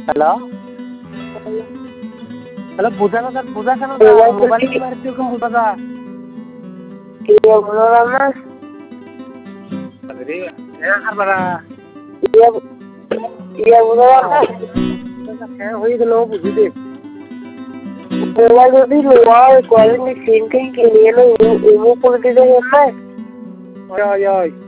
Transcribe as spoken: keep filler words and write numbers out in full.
hello hello বুঝা না বুঝা কেন মোবাইল মারি তুই কোন বুঝা যা কি বলো না রে এরা আর বাড়া ইয়া ইয়া বুঝা না হ্যাঁ হয়ে গেল বুঝি দে মোবাইল যদি লোয়ার কোয়ালিটি সিনকিং কে নিয়ে নো ইমো করে দিতে হবে ওই ওই